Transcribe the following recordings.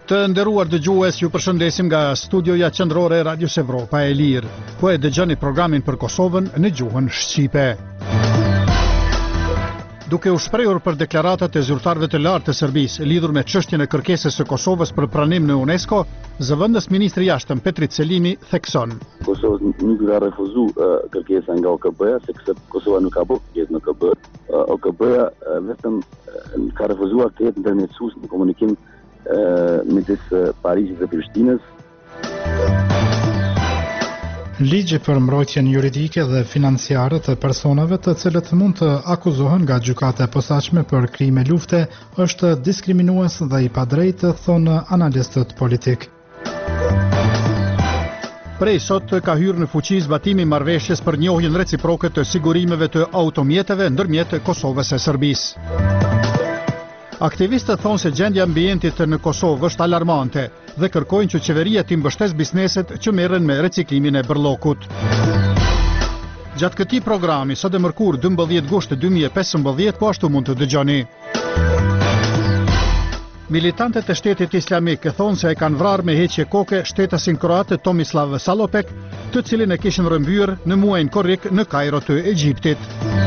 Të nderuar dëgjues, ju përshëndesim nga studioja qendrore e Radios Evropa e Lirë, ku e dëgjoni programin për Kosovën në gjuhën shqipe. Duke u shprehur për deklaratat e zyrtarëve të lartë të Serbisë lidhur me çështjen e kërkesës së Kosovës për pranim në UNESCO, zëvendës ministri i jashtëm Petrit Selimi thekson: Kosova nuk ka refuzuar kërkesa nga OKB-ja, sepse Kosova nuk ka bërë kërkesë në OKB. OKB-ja vetëm ka refuzuar të jetë ndërmjetësues në komunikim midis Parisit dhe Prishtinës. Ligji për mbrojtjen juridike dhe financiare të personave të cilët mund të akuzohen nga gjykata e posaçme për krime lufte është diskriminues dhe i padrejtë, thonë analistët politik. Prej sot ka hyrë në fuqi zbatimi i marrëveshjes për njohjen reciproke të sigurimeve të automjeteve ndërmjet Kosovës e Serbisë. Aktivistët thonë se gjendja e ambientit në Kosovë është alarmante dhe kërkojnë që qeveria të mbështesë bizneset që merren me reciklimin e bërllokut. Gjatë këtij programi, sot e mërkur 12 gusht 2015, po ashtu mund të dëgjoni. Militantët e Shtetit Islamik thonë se e kanë vrarë me heqje koke shtetasin kroat Tomislav Salopek, të cilin e kishin rrëmbyer në muajin korrik në Kairo të Egjiptit.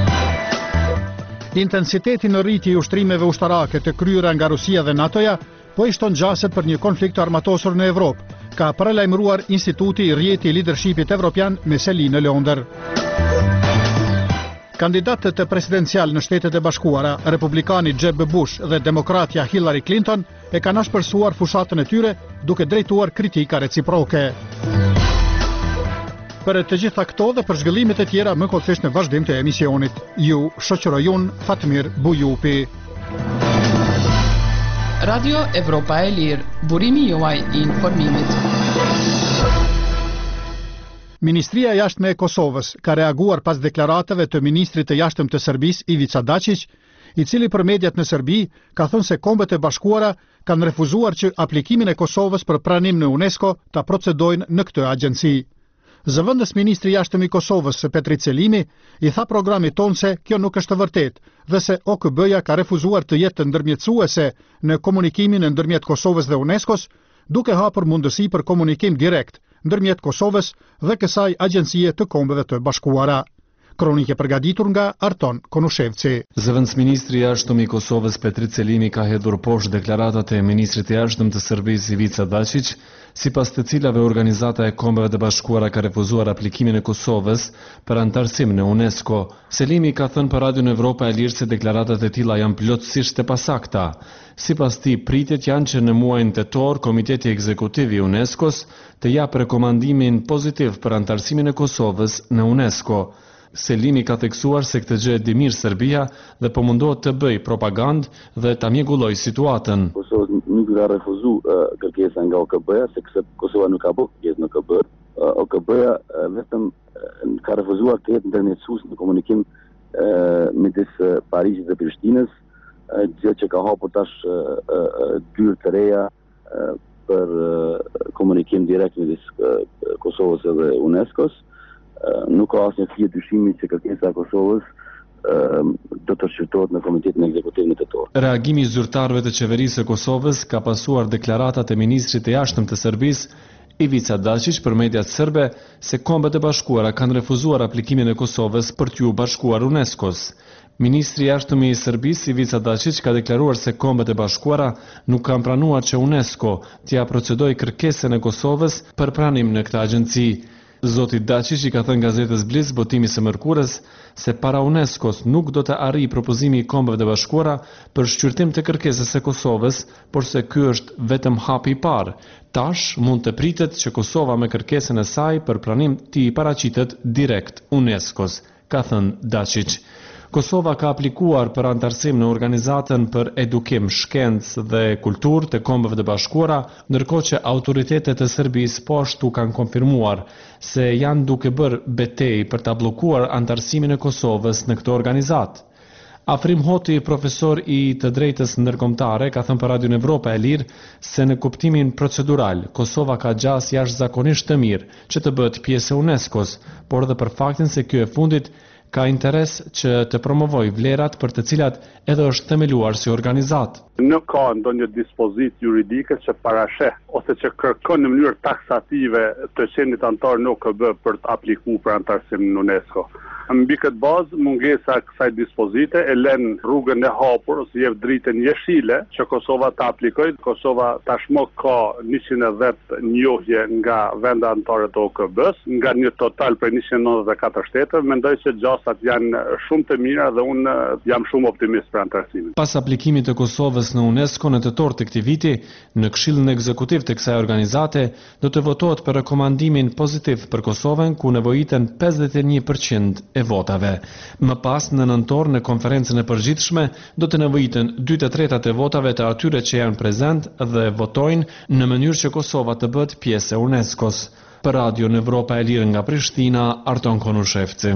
Intensiteti në rritje i ushtrimeve ushtarake të kryera nga Rusia dhe NATO-ja po i shton gjaset për një konflikt armatosur në Evropë, ka paralajmëruar Instituti i Rjeti i Leadershipit Evropian me seli në Londër. Kandidatët e presidencial në Shtetet e Bashkuara, republikani Jeb Bush dhe demokratja Hillary Clinton, e kanë ashpërsuar fushatën e tyre duke drejtuar kritika reciproke. Për të gjitha këto dhe për zhvillimet e tjera më kollësisht në vazhdim të emisionit. Ju shoqëroj unë Fatmir Bujupi. Radio Evropa e Lirë, burimi juaj i informimit. Ministria e Jashtme e Kosovës ka reaguar pas deklaratave të ministrit të jashtëm të Serbisë Ivica Dačić, i cili për mediat në Serbi ka thënë se Kombet e Bashkuara kanë refuzuar që aplikimin e Kosovës për pranim në UNESCO ta procedojnë në këtë agjenci. Zëvendës ministri i jashtëm i Kosovës Petrit Selimi i tha programit tonë se kjo nuk është e vërtetë dhe se OKB-ja ka refuzuar të jetë ndërmjetësuese në komunikimin ndërmjet Kosovës dhe UNESCO-s, duke hapur mundësi për komunikim direkt ndërmjet Kosovës dhe kësaj agjencie të Kombeve të Bashkuara. Kronike përgatitur nga Arton Konushevci. Zëvendës ministri i jashtëm i Kosovës Petrit Selimi ka hedhur poshtë deklaratat e ministrit të jashtëm të Serbisë Ivica Dačić, sipas të cilave organizata e Kombeve të Bashkuara ka refuzuar aplikimin e Kosovës për antarësim në UNESCO. Selimi ka thënë për Radion Evropa e Lirë se deklaratat e tilla janë plotësisht të pasakta. Sipas tij, pritet janë që në muajin tetor Komiteti Ekzekutiv i UNESCO-s të japë rekomandimin pozitiv për antarësimin e Kosovës në UNESCO. Selimi ka theksuar se këtë gjë e di mirë Serbia dhe po mundohet të bëj propagandë dhe ta mjegullojë situatën. Kosova nuk ka refuzuar kërkesa nga OKB-ja, sepse Kosova nuk ka bërë kërkesë në OKB. OKB-ja vetëm ka refuzuar të jetë ndërmjetësues në komunikim midis Parisit dhe Prishtinës, gjë që ka hapur tash dyrë të reja për komunikim direkt midis Kosovës dhe UNESCO-s. Nuk ka asnjë fije dyshimi që kërkesa e Kosovës do të shqyrtohet në Komitetin Ekzekutiv në tetor. Reagimi i zyrtarëve të qeverisë së Kosovës ka pasuar deklaratat e ministrit të jashtëm të Serbisë Ivica Dačić për mediat serbe se Kombet e Bashkuara kanë refuzuar aplikimin e Kosovës për t'u bashkuar UNESCO-s. Ministri i jashtëm i Serbisë Ivica Dačić ka deklaruar se Kombet e Bashkuara nuk kanë pranuar që UNESCO t'ia procedojë kërkesën e Kosovës për pranim në këtë agjenci. Zoti Dačić i ka thënë gazetës Blic botimi së mërkurës se para UNESCO-s nuk do të arrijë propozimi i Kombeve të Bashkuara për shqyrtim të kërkesës së Kosovës, por se ky është vetëm hapi i parë. Tash mund të pritet që Kosova me kërkesën e saj për pranim t'i paraqitet direkt UNESCO-s, ka thënë Dačić. Kosova ka aplikuar për antarësim në Organizatën për Edukim, Shkencë dhe Kulturë të Kombeve të Bashkuara, ndërkohë që autoritetet e Serbisë po ashtu kanë konfirmuar se janë duke bërë betejë për ta bllokuar antarësimin e Kosovës në këtë organizatë. Afrim Hoti, profesor i të drejtës ndërkombëtare, ka thënë për Radion Evropa e Lirë se në kuptimin procedural, Kosova ka gjas jashtëzakonisht të mirë që të bëhet pjesë e UNESCO-s, por edhe për faktin se ky e fundit ka interes që të promovoj vlerat për të cilat edhe është themeluar si organizat. Nuk ka ndonjë dispozit juridike që parasheh ose që kërkon në mënyrë taksative të qenit antar në OKB për të aplikuar për antarësim në UNESCO. Mbi këtë bazë, mungesa kësaj dispozite e lën rrugën e hapur ose jep dritën jeshile që Kosova të aplikojë. Kosova tashmë ka 110 njohje nga vende anëtare të OKB-s, nga një total për 194 shtete. Mendoj se gjasat janë shumë të mira dhe unë jam shumë optimist për antarësimin. Pas aplikimit të Kosovës në UNESCO në tetor të këtij viti, në Këshillin Ekzekutiv të kësaj organizate do të votohet për rekomandimin pozitiv për Kosovën, ku nevojiten 51% e votave. Më pas në nëntor në konferencën e përgjithshme do të nevojiten 2/3 e votave të atyre që janë prezent dhe votojnë në mënyrë që Kosova të bëhet pjesë e UNESCO-s. Për Radio në Evropa e Lirë nga Prishtina, Arton Konushevci.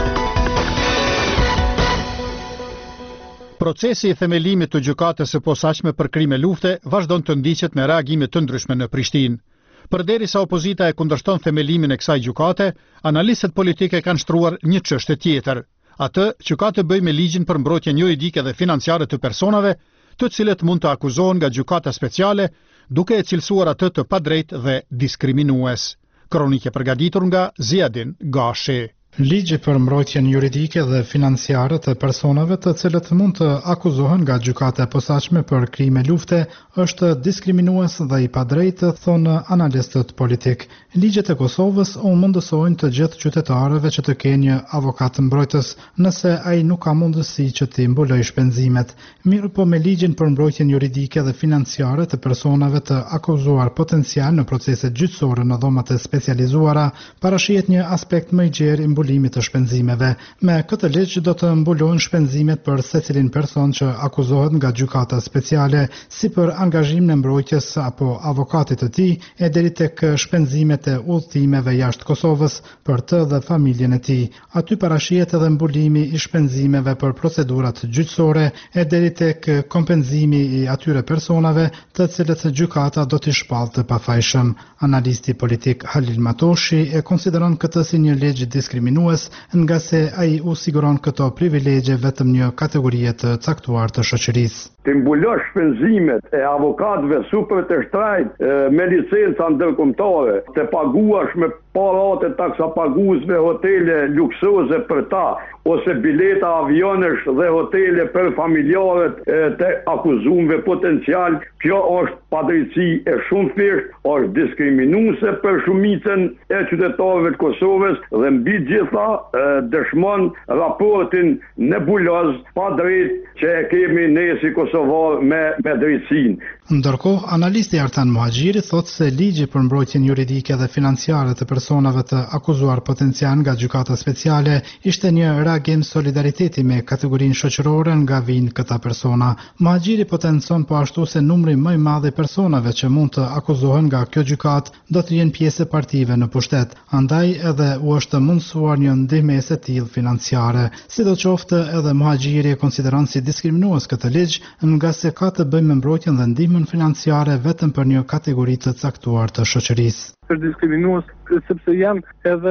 Procesi i themelimit të gjykatës së posaçme për krime lufte vazhdon të ndiqet me reagime të ndryshme në Prishtinë. Përderisa opozita e kundërshton themelimin e kësaj gjykate, analistët politike kanë shtruar një çështje tjetër, atë që ka të bëjë me ligjin për mbrojtjen juridike dhe financiare të personave, të cilët mund të akuzohen nga gjykata speciale, duke e cilësuar atë të padrejtë dhe diskriminues. Kronike përgatitur nga Ziadin Gashi. Ligji për mbrojtjen juridike dhe financiare të personave të cilët mund të akuzohen nga gjykata e posaçme për krime lufte është diskriminues dhe i padrejtë, thonë analistët politik. Ligjet e Kosovës u mundësojnë të gjithë qytetarëve që të kenë një avokat mbrojtës nëse ai nuk ka mundësi që t'i mbulojë shpenzimet. Mirë po me ligjin për mbrojtjen juridike dhe financiare të personave të akuzuar potencial në proceset gjyqësore në dhomat e specializuara, parashihet një aspekt më i gjerë i mbulimit të shpenzimeve. Me këtë ligj do të mbulohen shpenzimet për secilin person që akuzohet nga gjykata speciale, si për angazhim në mbrojtjes apo avokatit të tij, e deri tek shpenzimet e udhëtimeve jashtë Kosovës për të dhe familjen e tij. Aty parashihet edhe mbulimi i shpenzimeve për procedurat gjyqësore e deri tek kompenzimi i atyre personave të cilët gjykata do t'i shpallë të pafajshëm. Analisti politik Halil Matoshi e konsideron këtë si një ligj diskriminues, nga se ai u siguron këto privilegje vetëm një kategorie të caktuar të shoqërisë. Të mbulosh shpenzimet e avokatëve super të shtrajt me licenca ndërkombëtare, të paguash me paratë taksapaguesve hotele luksoze për ta, ose bileta avionesh dhe hotele për familjarët të akuzuarve potencial, kjo është padrejtësi e shumë thjesht, është diskriminuese për shumicën e qytetarëve të Kosovës dhe mbi gjitha dëshmon raportin nebuloz padrejt që e kemi ne si kosovar me drejtësinë. Ndërkohë, analisti Artan Muhaxhiri thotë se ligji për mbrojtjen juridike dhe financiare të personave të akuzuar potencial nga gjykata speciale ishte një reagim solidariteti me kategorinë shoqërore nga vijnë këta persona. Muhaxhiri potencon po ashtu se numri më i madh i personave që mund të akuzohen nga kjo gjykatë do të jenë pjesë e partive në pushtet, andaj edhe u është mundësuar një ndihmëse e tillë financiare. Sidoqoftë, edhe Muhaxhiri e konsideron si diskriminues këtë ligj, nga se ka të bëjë me mbrojtjen dhe ndihmën financiare vetëm për një kategori të caktuar të shoqërisë. Është diskriminues sepse janë edhe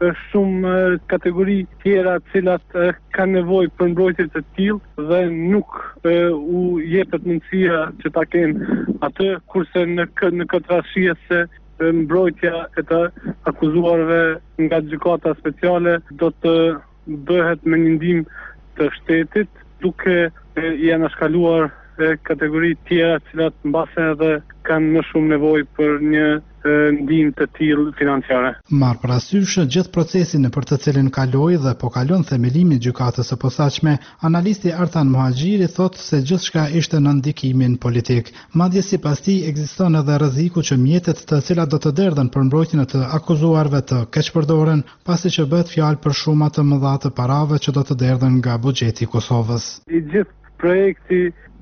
shumë kategori tjera cilat kanë nevojë për mbrojtje të tillë dhe nuk u jepet mundësia që ta kenë atë, kurse në këtë rast shihet se mbrojtja e të akuzuarve nga gjykata speciale do të bëhet me një ndihmë të shtetit, duke i anashkaluar kategori tjera cilat mbasen edhe kanë më shumë nevojë për një ndihmë të tillë financiare. Marr parasysh gjithë procesin nëpër të cilin kaloi dhe po kalon themelimin e gjykatës së posaçme, analisti Artan Muhaxhiri thotë se gjithçka ishte në ndikimin politik. Madje sipas tij ekziston edhe rreziku që mjetet të cilat do të derdhen për mbrojtjen e të akuzuarve të keqpërdoren, pasi që bëhet fjalë për shuma të mëdha të parave që do të derdhen nga buxheti i Kosovës. I gjithë projekti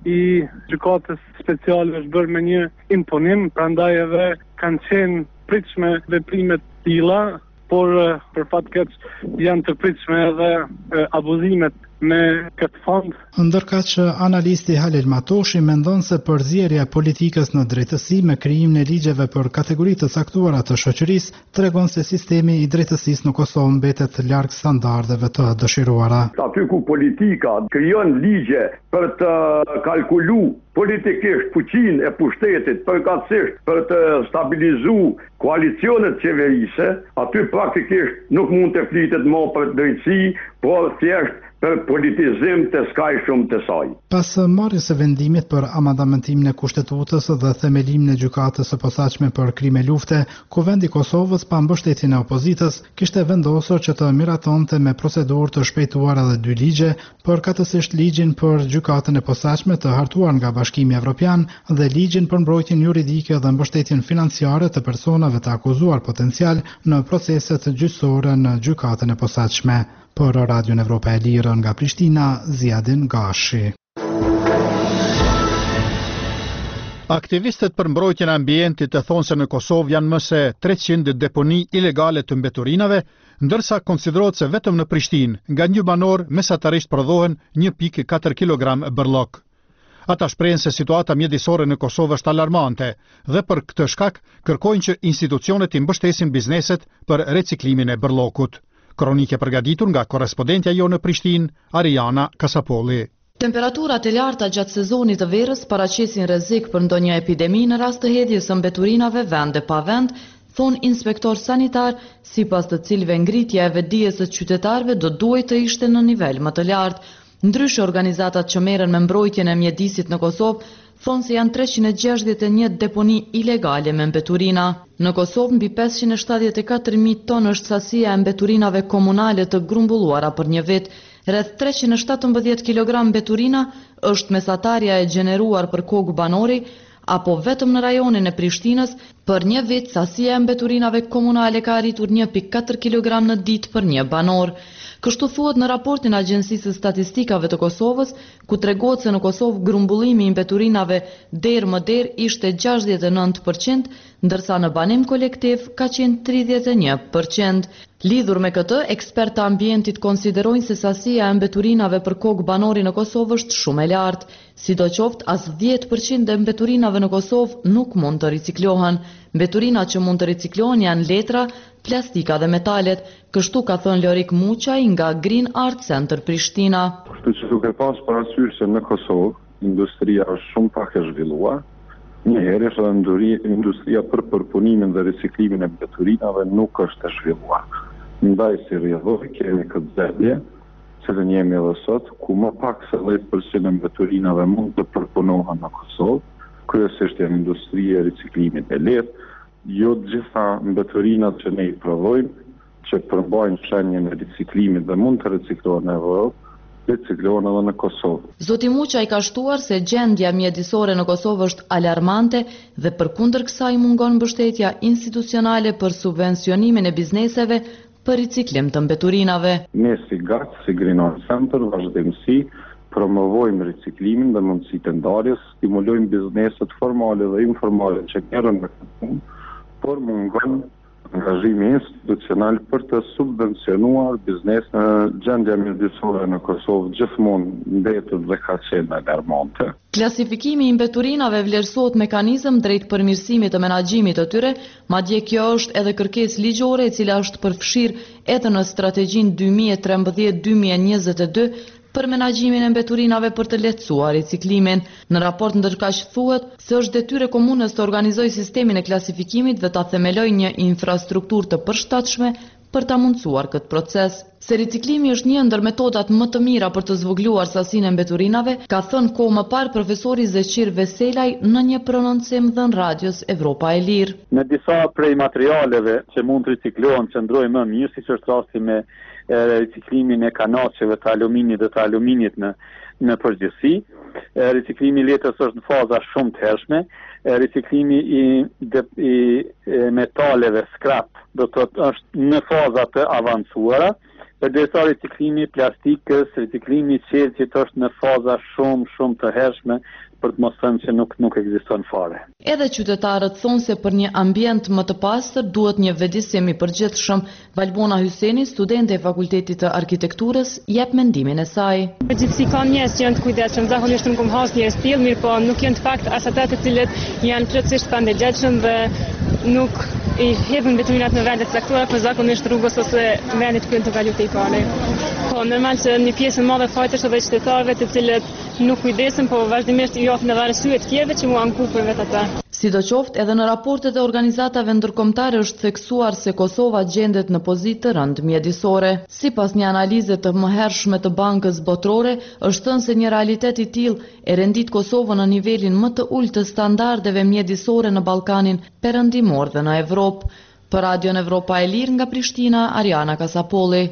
i gjykatës speciale është bërë me një imponim, prandaj edhe kanë qenë pritshme veprimet tilla, por për fat keq janë të pritshme edhe abuzimet me këtë fond. Ndërkaq që analisti Halil Matoshi mendon se përzierja e politikës në drejtësi me krijimin e ligjeve për kategori të caktuara të shoqërisë tregon se sistemi i drejtësisë në Kosovë mbetet larg standardeve të dëshiruara. Aty ku politika krijon ligje për të kalkulu politikisht fuqinë e pushtetit, përkatësisht për të stabilizu koalicionet qeverise, aty praktikisht nuk mund të flitet më për drejtësi, por thjesht për politizim të skajshëm të saj. Pas marrjes së vendimit për amandamentimin e kushtetutës dhe themelimin e gjykatës së posaçme për krime lufte, Kuvendi i Kosovës pa mbështetjen e opozitës kishte vendosur që të miratonte me procedurë të shpejtuara dhe dy ligje, përkatësisht ligjin për gjykatën e posaçme të hartuar nga Bashkimi Evropian dhe ligjin për mbrojtjen juridike dhe mbështetjen financiare të personave të akuzuar potencial në proceset gjyqësore në gjykatën e posaçme. Për Radion Evropa e Lirë nga Prishtina, Ziadin Gashi. Aktivistët për mbrojtjen e ambientit e thonë se në Kosovë janë më se 300 deponi ilegale të mbeturinave, ndërsa konsiderohet se vetëm në Prishtinë, nga një banor mesatarisht prodhohen 1.4 kg bërllok. Ata shprehen se situata mjedisore në Kosovë është alarmante dhe për këtë shkak kërkojnë që institucionet i mbështesin bizneset për reciklimin e bërllokut. Kronike përgatitur nga korrespondentja jo në Prishtinë, Ariana Kasapolli. Temperaturat e larta gjatë sezonit të verës paraqesin rrezik për ndonjë epidemi në rast të hedhjes së mbeturinave vende pa vend, thonë inspektor sanitar, sipas të cilëve ngritja e vetdijes së qytetarëve do duhet të ishte në nivel më të lartë. Ndryshe, organizatat që merren me mbrojtjen e mjedisit në Kosovë thonë se janë 361 deponi ilegale me mbeturina. Në Kosovë mbi 574.000 tonë është sasia e mbeturinave komunale të grumbulluara për një vit. Rreth 317 kg mbeturina është mesatarja e gjeneruar për kokë banori, apo vetëm në rajonin e Prishtinës, për një vit sasia e mbeturinave komunale ka arritur 1.4 kg në ditë për një banor. Kështu thuhet në raportin Agjencisë së Statistikave të Kosovës, ku tregohet se në Kosovë grumbullimi i mbeturinave der më der ishte 69%, ndërsa në banim kolektiv ka qenë 31%. Lidhur me këtë, ekspertë të ambientit konsiderojnë se sasia e mbeturinave për kokë banori në Kosovë është shumë e lartë. Sidoqoftë, as 10% e mbeturinave në Kosovë nuk mund të riciklohen. Mbeturinat që mund të riciklohen janë letra, plastika dhe metalet, kështu ka thënë Lorik Muçaj nga Green Art Center Prishtina. Kështu që duke pas parasysh se në Kosovë industria është shumë pak e zhvilluar, njëherë është industria për përpunimin dhe riciklimin e mbeturinave nuk është e zhvilluar. Ndaj si rrjedhoj kemi këtë zgjedhje, cilën jemi edhe sot, ku më pak se 10% e mbeturinave mund të përpunohen në Kosovë, kryesisht janë industria e riciklimit e lehtë, jo të gjitha mbeturinat që ne i prodhojmë, që përmbajnë shenjën e riciklimit dhe mund të riciklohen në Evropë, riciklohen edhe në Kosovë. Zoti Muçaj ka shtuar se gjendja mjedisore në Kosovë është alarmante dhe përkundër kësaj mungon mbështetja institucionale për subvencionimin e bizneseve për riciklim të mbeturinave. Ne si GAC, si Green Art Center, vazhdimsi promovojmë riciklimin dhe mundësitë e ndarjes, stimulojmë bizneset formale dhe informale që merren me këtë punë, por mungon angazhimi institucional për të subvencionuar biznes. Gjendja mjedisore në Kosovë gjithmonë mbetet dhe ka qenë alarmante. Klasifikimi i mbeturinave vlerësohet mekanizëm drejt përmirësimit të menaxhimit të tyre, madje kjo është edhe kërkesë ligjore e cila është përfshirë edhe në strategjinë 2013-2022 për menaxhimin e mbeturinave për të lehtësuar riciklimin. Në raport ndërkaq thuhet se është detyrë e komunës të organizojë sistemin e klasifikimit dhe ta themelojë një infrastrukturë të përshtatshme për ta mundësuar këtë proces. Se riciklimi është një ndër metodat më të mira për të zvogëluar sasinë e mbeturinave, ka thënë kohë më parë profesori Zeqir Veselaj në një prononcim dhënë radios Evropa e Lirë. Në disa prej materialeve që mund të riciklohen qëndrojnë më mirë, siç është rasti me riciklimin e kanaqeve të aluminit dhe të aluminit në përgjithësi. Riciklimi i letrës është në faza shumë të hershme. Riciklimi i metaleve scrap do të është në faza të avancuara. Përderisa riciklimi i plastikës, riciklimi i qelçit është në faza shumë të hershme, për të mos thënë që nuk ekziston fare. Edhe qytetarët thonë se për një ambient më të pastër duhet një vëdisjem i përgjithshëm. Valbona Hyseni, studente e Fakultetit të Arkitekturës, jep mendimin e saj. Përgjithësi ka njerëz që janë të kujdesshëm, zakonisht nuk kam hasur njerëz tillë, mirë po nuk janë të fakt as ata të cilët janë plotësisht pandegjetshëm dhe nuk i hedhin veturinat në vendet caktuara, por zakonisht rrugës ose vendit ku të kalojë pare. Po normal që një pjesë e madhe fajtësh edhe qytetarëve të cilët nuk kujdesen, po vazhdimisht i japin edhe arsye të tjerëve që mua anku për vetë ata. Sidoqoftë, edhe në raportet e organizatave ndërkombëtare është theksuar se Kosova gjendet në pozitë të rëndë mjedisore. Sipas një analize të mëhershme të Bankës Botërore, është thënë se një realitet i tillë e rendit Kosovën në nivelin më të ulët të standardeve mjedisore në Ballkanin perëndimor dhe në Evropë. Për Radion Evropa e Lirë nga Prishtina, Ariana Kasapolli.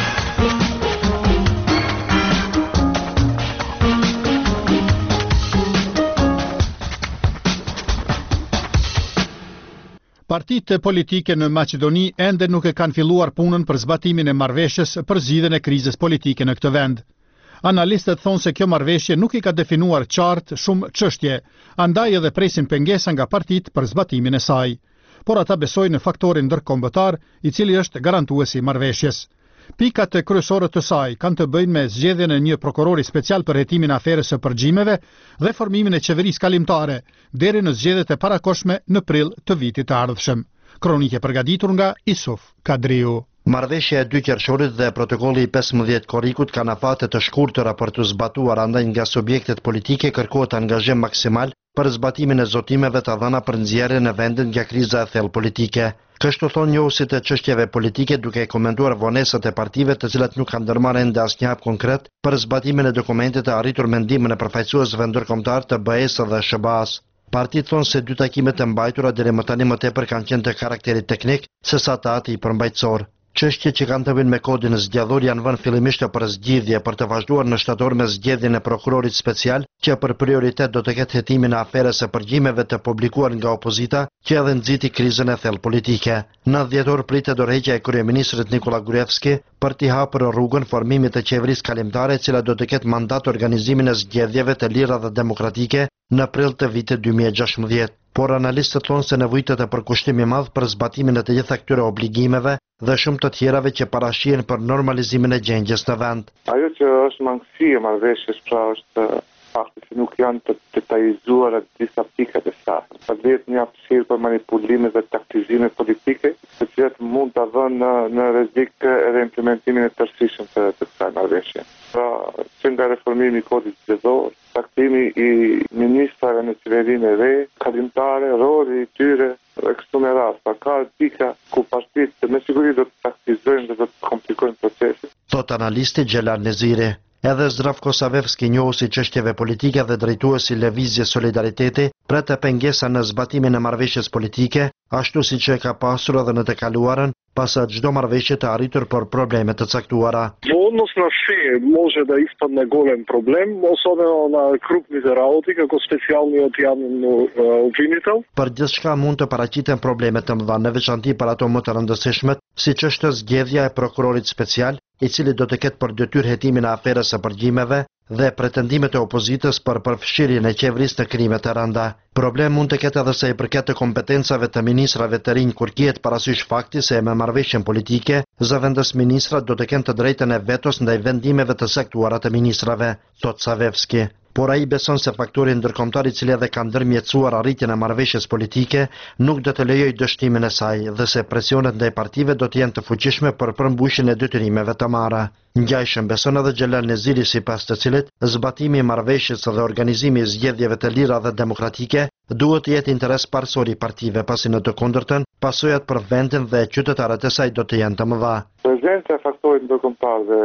Partitë politike në Maqedoni ende nuk e kanë filluar punën për zbatimin e marrëveshjes për zgjidhjen e krizës politike në këtë vend. Analistët thonë se kjo marrëveshje nuk i ka definuar qartë shumë çështje, andaj edhe presin pengesa nga partitë për zbatimin e saj. Por ata besojnë në faktorin ndërkombëtar, i cili është garantuesi i marrëveshjes. Pikat e kryesore të saj kanë të bëjnë me zgjedhjen e një prokurori special për hetimin e aferës së përgjimeve dhe formimin e qeverisë kalimtare, deri në zgjedhjet e parakohshme në prill të vitit të ardhshëm. Kronike përgatitur nga Isuf Kadriu. Marrëveshja e 2 qershorit dhe protokolli i 15 korrikut kanë afate të shkurtëra për të zbatuar, andaj nga subjektet politike kërkohet angazhim maksimal për zbatimin e zotimeve të dhëna për nxjerrjen e vendit nga kriza e thellë politike. Kështu thonë njohuesit e çështjeve politike, duke komentuar vonesat e partive të cilat nuk kanë ndërmarrë ende asnjë hap konkret për zbatimin e dokumentit të arritur me ndihmën e përfaqësuesve ndërkombëtar të BE-s dhe SHBA-s. Partitë thonë se 2 takimet e mbajtura deri më tani më tepër kanë qenë të karakterit teknik sesa të ati përmbajtësor. Çështjet që kanë të bëjnë me kodin zgjedhor janë vënë fillimisht për zgjidhje për të vazhduar në shtator me zgjedhjen e prokurorit special, që për prioritet do të ketë hetimin e aferës së përgjimeve të publikuar nga opozita, që edhe nxiti krizën e thellë politike. Në dhjetor pritet dorëheqja e kryeministrit Nikola Gruevski për t'i hapur rrugën formimit të qeverisë kalimtare, e cila do të ketë mandat organizimin e zgjedhjeve të lira dhe demokratike në prill të vitit 2016. Por analistët thonë se nevojitet e përkushtim i madh për zbatimin e të gjitha këtyre obligimeve dhe shumë të tjerave që parashihen për normalizimin e gjendjes në vend. Ajo që është mangësi e marrëveshjes pra është fakti se nuk janë të detajizuara disa pikat e saj. Përveç një hapësirë për manipulime dhe taktizime politike, të cilat mund të vënë në rrezik edhe implementimin e tërësishëm të kësaj marrëveshje. Pra, që nga reformimi i kodit zgjedhor, taktimi i ministrave në qeverinë e re, kalimtare, roli i tyre dhe kështu me radhë. Pra ka pika ku partitë me siguri do të taktizojnë dhe do të komplikojnë procesin. Thot analisti Gjelan Neziri. Edhe Zdrav Kosavevski, njohuesi çështjeve politike dhe drejtuesi Lëvizjes Solidariteti, pret pengesa në zbatimin e marrëveshjes politike, ashtu siç e ka pasur edhe në të kaluarën, pasa çdo marrëveshje të arritur për probleme të caktuara. Odnosno sve može da ispadne golem problem, особено на крупните работи, како специјалниот јавен обвинител. Për gjithçka mund të paraqiten probleme të mëdha, në veçanti për ato më të rëndësishmet, siç është zgjedhja e prokurorit special, i cili do të ketë për detyrë hetimin e aferës së përgjimeve dhe pretendimet e opozitës për përfshirjen e qeverisë në krime të rënda. Problem mund të ketë edhe sa i përket të kompetencave të ministrave të rinj, kur kihet parasysh fakti se me marrëveshjen politike, zëvendës ministrat do të kenë të drejtën e vetos ndaj vendimeve të saktuara të ministrave, thot Savevski. Por ai beson se faktori ndërkombëtar i cili edhe ka ndërmjetësuar arritjen e marrëveshjes politike nuk do të lejojë dështimin e saj dhe se presionet ndaj partive do të jenë të fuqishme për përmbushjen e detyrimeve të marra. Ngjajshëm beson edhe Gjelan Neziri, sipas të cilit zbatimi i marrëveshjes dhe organizimi i zgjedhjeve të lira dhe demokratike duhet të jetë interes parësor i partive, pasi në të kundërtën pasojat për vendin dhe qytetarët e saj do të jenë të mëdha. Prezenca e faktorit ndërkombëtar dhe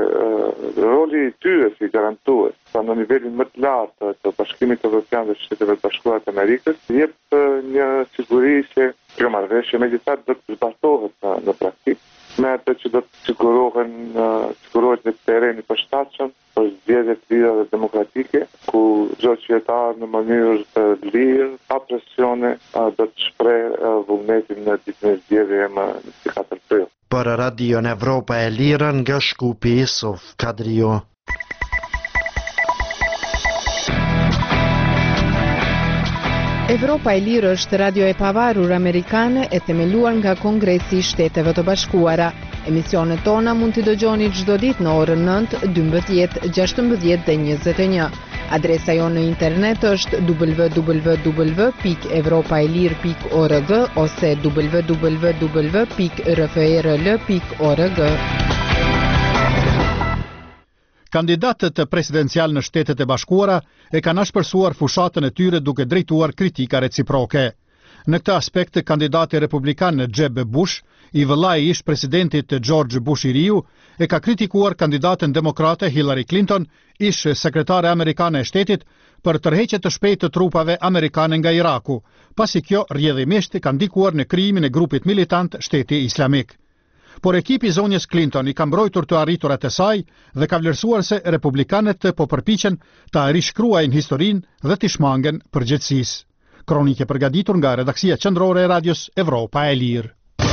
roli i tyre si garantues në nivelin më të lartë të Bashkimit Evropian dhe Shtetet Bashkuara të Amerikës jep një siguri se kjo marrëveshje megjithatë do të zbatohet në praktikë, me atë që do të sigurohet një terren i përshtatshëm për zgjedhje të lira dhe demokratike, ku çdo qytetar në mënyrë të lirë, pa presione, do të shprehë vullnetin në ditën e zgjedhjeve më 4 prill. Për Radion Evropa e Lirë nga Shkupi, Isuf Kadriu. Evropa e Lirë është radio e pavarur amerikane e themeluar nga Kongresi i Shteteve të Bashkuara. Emisionet tona mund t'i dëgjoni çdo ditë në orën 9, 12, 16 dhe 21. Adresa jonë në internet është www.evropaelir.org ose www.rfrl.org. Kandidatët presidencial në Shtetet e Bashkuara e kanë ashpërsuar fushatën e tyre duke drejtuar kritika reciproke. Në këtë aspekt, kandidati republikan Jeb Bush, i vëllai i ish presidentit George Bush i riu, e ka kritikuar kandidatën demokrate Hillary Clinton, ish sekretare amerikane e shtetit, për tërheqje të shpejtë të trupave amerikane nga Iraku, pasi kjo rrjedhimisht ka ndikuar në krijimin e grupit militant Shteti Islamik. Por ekipi zonjës Clinton i ka mbrojtur të arriturat e saj dhe ka vlerësuar se republikanët po përpiqen ta rishkruajnë historinë dhe t'i shmangen përgjegjësisë. Kronike përgatitur nga redaksia qendrore e radios Evropa e Lirë.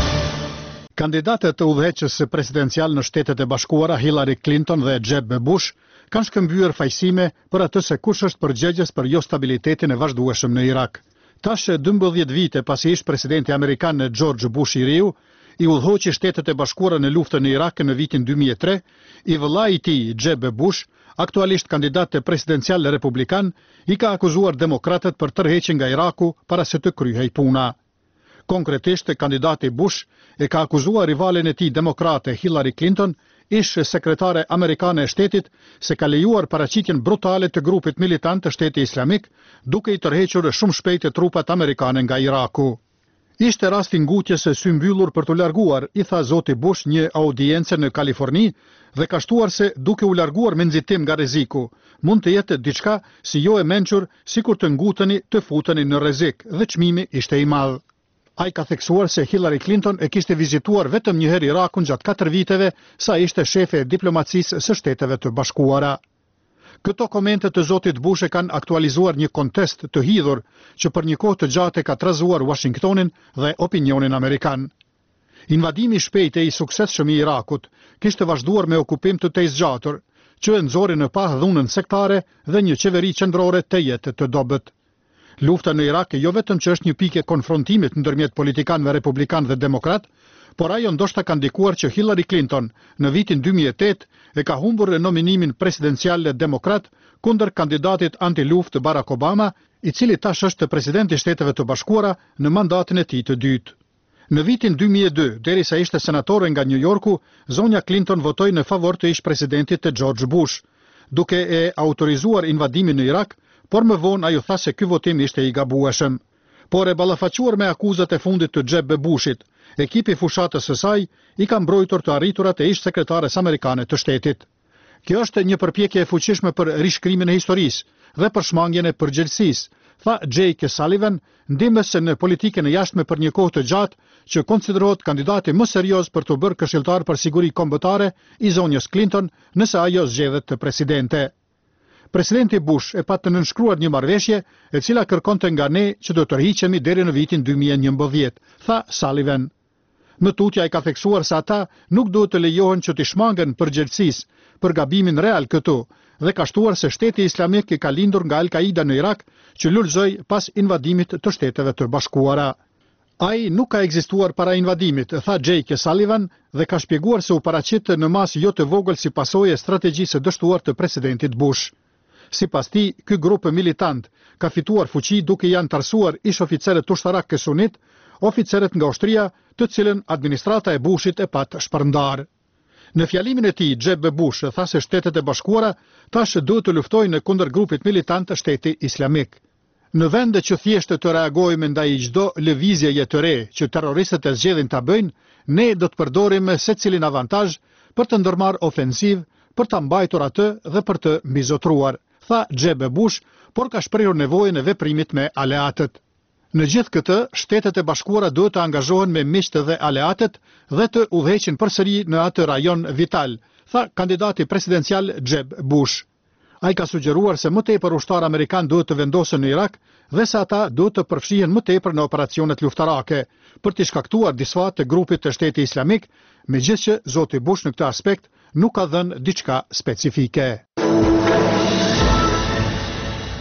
Kandidatët të udhëheqës presidencial në Shtetet e Bashkuara Hillary Clinton dhe Jeb Bush kanë shkëmbyer fajsime për atë se kush është përgjegjës për jo stabilitetin e vazhdueshëm në Irak. Tash 12 vite pasi ish presidenti amerikan George Bush i riu i udhëhoqi Shtetet e Bashkuara në luftën në Irak në vitin 2003, i vëllai i tij Jeb Bush, aktualisht kandidat presidencial republikan, i ka akuzuar demokratët për tërheqjen nga Iraku para se të kryhej puna. Konkretisht, kandidati Bush e ka akuzuar rivalen e tij demokrate Hillary Clinton, ish sekretare amerikane e shtetit, se ka lejuar paraqitjen brutale të grupit militant të Shteti Islamik, duke i tërhequr shumë shpejt trupat amerikane nga Iraku. Ishte rasti ngutjes sy mbyllur për të larguar, i tha zoti Bush një audiencë në Kaliforni dhe ka shtuar se duke u larguar me nxitim nga rreziku, mund të jetë diçka si jo e mençur, sikur të nguteni të futeni në rrezik dhe çmimi ishte i madh. Ai ka theksuar se Hillary Clinton e kishte vizituar vetëm një herë Irakun gjatë 4 viteve sa ishte shefe e diplomacisë së Shteteve të Bashkuara. Këto komente të zotit Bush e kanë aktualizuar një kontest të hidhur që për një kohë të gjatë ka trazuar Washingtonin dhe opinionin amerikan. Invadimi i shpejtë e i suksesshëm i Irakut kishte vazhduar me okupim të tezgjatur, që e nxori në pa dhunën sektare dhe një qeveri qendrore të jetë të dobët. Lufta në Irak jo vetëm që është një pikë konfrontimit ndërmjet politikanëve republikan dhe demokrat, por ajo ndoshta ka ndikuar që Hillary Clinton në vitin 2008 e ka humbur nominimin presidencial demokrat kundër kandidatit anti-luftë Barack Obama, i cili tash është presidenti i Shteteve të Bashkuara në mandatin e tij të dytë. Në vitin 2002, derisa ishte senatore nga New Yorku, zonja Clinton votoi në favor të ish presidentit të George Bush, duke e autorizuar invadimin në Irak, por më vonë ajo tha se ky votim ishte i gabueshëm. Por e ballafaquar me akuzat e fundit të Jeb Bushit, ekipi fushatës së saj i ka mbrojtur të arriturat e ish sekretares amerikane të shtetit. Kjo është një përpjekje e fuqishme për rishkrimin e historisë dhe për shmangjen e përgjegjësisë, tha Jake Sullivan, ndihmës në politikën e jashtme për një kohë të gjatë, që konsiderohet kandidati më serioz për të bërë këshilltar për siguri kombëtare i zonjës Clinton nëse ajo zgjedhet të presidente. Presidenti Bush e pa të nënshkruar një marrëveshje e cila kërkonte nga ne që do të tërhiqemi deri në vitin 2011, tha Sullivan. Më tutje ai ka theksuar se ata nuk duhet të lejohen që të shmangen përgjegjësisë për gabimin real këtu dhe ka shtuar se Shteti Islamik ka lindur nga Al-Qaida në Irak, që lulëzoi pas invadimit të Shteteve të Bashkuara. Ai nuk ka ekzistuar para invadimit, tha Jake Sullivan dhe ka shpjeguar se u paraqit në masë jo të vogël si pasojë e strategjisë së dështuar të presidentit Bush. Sipas tij, ky grup militant ka fituar fuqi duke i antarësuar ish oficerët ushtarak sunit, oficerët nga ushtria, të cilën administrata e Bushit e pat shpërndar. Në fjalimin e tij, Jeb Bush tha se Shtetet e Bashkuara tash duhet të luftojnë kundër grupit militant të Shteti Islamik. Në vend që thjesht të reagojmë ndaj çdo lëvizjeje të re që terroristët e zgjedhin ta bëjnë, ne do të përdorim secilin avantazh për të ndërmarrë ofensiv, për ta mbajtur atë dhe për të mbizotruar, tha Jeb Bush, por ka shprehur nevojën e veprimit me aleatët. Në gjithë këtë, Shtetet e Bashkuara duhet të angazhohen me miqtë dhe aleatët dhe të udhëheqin përsëri në atë rajon vital, tha kandidati presidencial Jeb Bush. Ai ka sugjeruar se më tepër ushtarë amerikan duhet të vendosen në Irak dhe se ata duhet të përfshihen më tepër në operacionet luftarake për të shkaktuar disfat të grupit të Shteti Islamik, megjithëse zoti Bush në këtë aspekt nuk ka dhënë diçka specifike.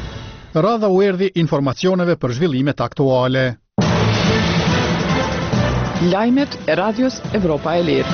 Radha u erdhi informacioneve për zhvillimet aktuale. Lajmet e Radios Evropa e Lirë.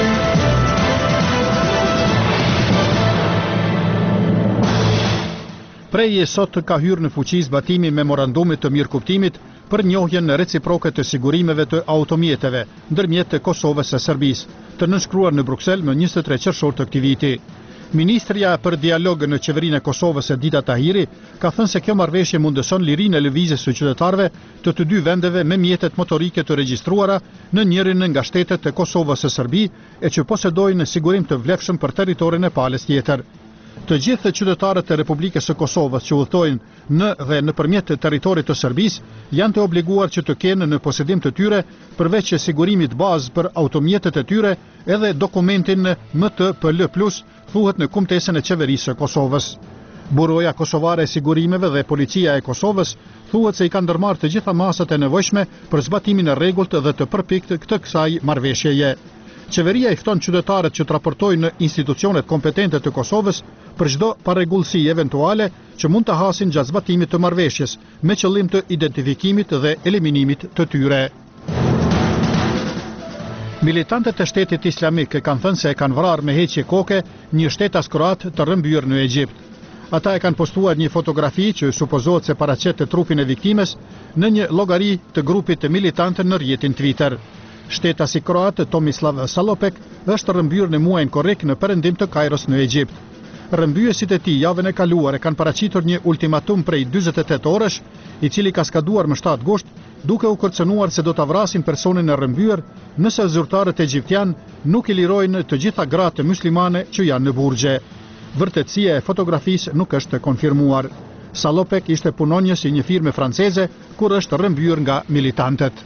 Prej sot ka hyrë në fuqi zbatimi memorandumit të mirëkuptimit për njohjen reciproke të sigurimeve të automjeteve ndërmjet të Kosovës së Serbisë, të nënshkruar në Bruksel më 23 qershor të këtij viti. Ministrja për dialog në qeverinë e Kosovës Edita Tahiri ka thënë se kjo marrëveshje mundëson lirinë e lëvizjes së qytetarëve të dy vendeve me mjetet motorike të regjistruara në njërin nga shtetet e Kosovës së Serbi e që posedojnë sigurim të vlefshëm për territorin e palës tjetër. Të gjithë qytetarët e Republikës së Kosovës që udhtojnë në dhe nëpërmjet të territorit të Serbisë janë të obliguar që të kenë në posedim të tyre, përveç sigurimit bazë për automjetet e tyre, edhe dokumentin MTPL+, thuhet në kumtesën e qeverisë së Kosovës. Buroja Kosovare e Sigurimeve dhe Policia e Kosovës thuhet se i kanë ndërmarrë të gjitha masat e nevojshme për zbatimin e rregullt dhe të përpikt të kësaj marrëveshjeje. Qeveria i fton qytetarët që të raportojnë në institucionet kompetente të Kosovës për çdo parregullsi eventuale që mund të hasin gjatë zbatimit të marrëveshjes, me qëllim të identifikimit dhe eliminimit të tyre. Militantët e Shtetit Islamik kanë thënë se e kanë vrarë me heqje koke një shtetas kroat të rrëmbyer në Egjipt. Ata e kanë postuar një fotografi që supozohet se paraqet të trupin e viktimes në një llogari të grupit të militantë në rrjetin Twitter. Shtetasi kroat Tomislav Salopek është rrëmbyer në muajin korrik në perëndim të Kairos në Egjipt. Rrëmbyesit e tij javën e kaluar e kanë paraqitur një ultimatum prej 48 orësh, i cili ka skaduar më 7 gusht, duke u kërcënuar se do ta vrasin personin e rrëmbyer nëse zyrtarët egjiptian nuk i lirojnë të gjitha gratë muslimane që janë në burgje. Vërtetësia e fotografisë nuk është konfirmuar. Salopek ishte punonjës i një firme franceze kur është rrëmbyer nga militantët.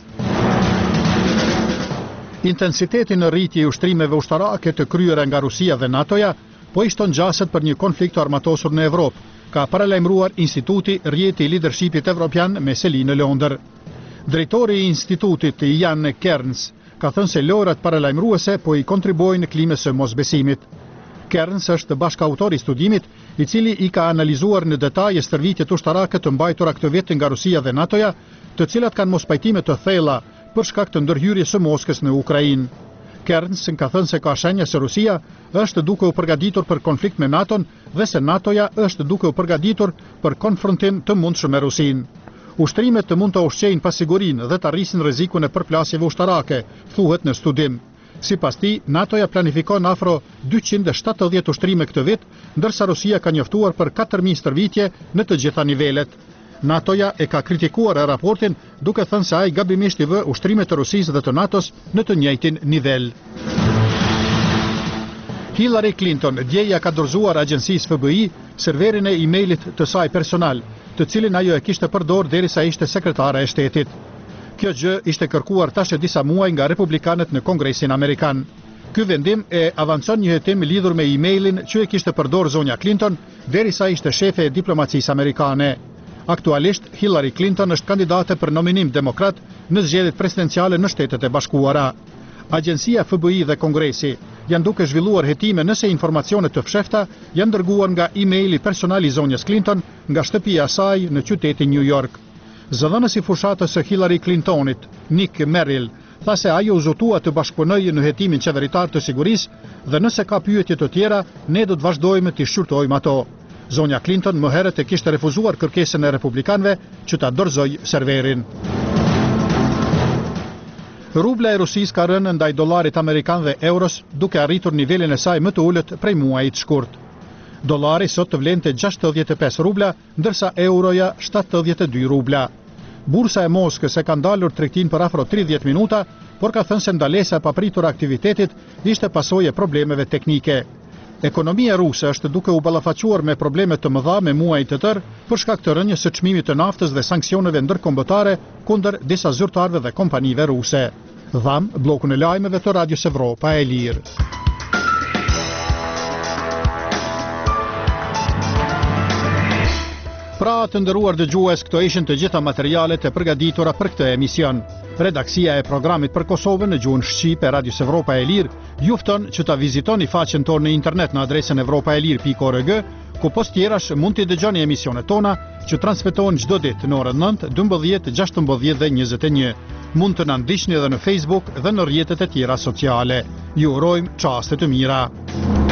Intensiteti në rritje i ushtrimeve ushtarake të kryera nga Rusia dhe NATO-ja po i shton gjaset për një konflikt armatosur në Evropë, ka paralajmëruar Instituti Rjeti i Leadershipit Evropian me seli në Londër. Drejtori i institutit Jan Kerns ka thënë se lojrat paralajmëruese po i kontribuojnë klimës së mosbesimit. Kerns është bashkautor i studimit, i cili i ka analizuar në detaje stërvitjet ushtarake të mbajtura këtë vit nga Rusia dhe NATO-ja, të cilat kanë mospajtime të thella për shkak të ndërhyrjes së Moskës në Ukrainë. Kerns ka thënë se ka shenja se Rusia është duke u përgatitur për konflikt me NATO-n dhe se NATO-ja është duke u përgatitur për konfrontim të mundshëm me Rusinë. Ushtrimet të mund të ushqejnë pasigurinë dhe të arrisin rrezikun e përplasjeve ushtarake, thuhet në studim. Sipas tij, NATO-ja planifikon afro 270 ushtrime këtë vit, ndërsa Rusia ka njoftuar për 4000 stërvitje në të gjitha nivelet. NATO-ja e ka kritikuar raportin duke thënë se ai gabimisht i vë ushtrimet të Rusisë dhe të NATO-s në të njëjtin nivel. Hillary Clinton djeja ka dorëzuar agjencisë FBI serverin e emailit të saj personal, të cilin ajo e kishte përdorur derisa ishte sekretare e shtetit. Kjo gjë ishte kërkuar tash disa muaj nga republikanët në Kongresin Amerikan. Ky vendim e avancon një hetim lidhur me emailin që e kishte përdorur zonja Clinton derisa ishte shefe e diplomacisë amerikane. Aktualisht, Hillary Clinton është kandidate për nominim demokrat në zgjedhjet presidenciale në Shtetet e Bashkuara. Agjencia FBI dhe Kongresi janë duke zhvilluar hetime nëse informacionet të fshehta janë dërguar nga emaili personal i zonjës Clinton nga shtëpia e saj në qytetin New York. Zëdhënësi fushatës së Hillary Clintonit, Nick Merrill, tha se ajo u zotua të bashkëpunojë në hetimin qeveritar të sigurisë dhe nëse ka pyetje të tjera, ne do të vazhdojmë të shqyrtojmë ato. Zonja Clinton më herët e kishte refuzuar kërkesën e republikanëve që ta dorëzojë serverin. Rubla e Rusisë ka rënë ndaj dollarit amerikan dhe euros, duke arritur nivelin e saj më të ulët prej muajit shkurt. Dollari sot të vlente 65 rubla, ndërsa euroja 72 rubla. Bursa e Moskës e ka ndalur tregtin për afro 30 minuta, por ka thënë se ndalesa e papritur aktivitetit ishte pasojë e problemeve teknike. Ekonomia ruse është duke u ballafaquar me probleme të mëdha me muaj të tërë për shkak të rënjes së çmimit të naftës dhe sanksioneve ndërkombëtare kundër disa zyrtarëve dhe kompanive ruse. Dham bllokun e lajmeve të Radios Evropa e Lirë. Pra të nderuar dëgjues, këto ishin të gjitha materialet e përgatitura për këtë emision. Redaksia e programit për Kosovën në gjuhën shqipe e Radios Evropa e Lirë ju fton që ta vizitoni faqen tonë në internet në adresën evropaelir.org, Ku post tjerash mund t'i dëgjoni emisionet tona që transmetohen çdo ditë në orën 9, 12, 16 dhe 21. Mund të na ndiqni edhe në Facebook dhe në rrjetet e tjera sociale. Ju urojmë çaste të mira.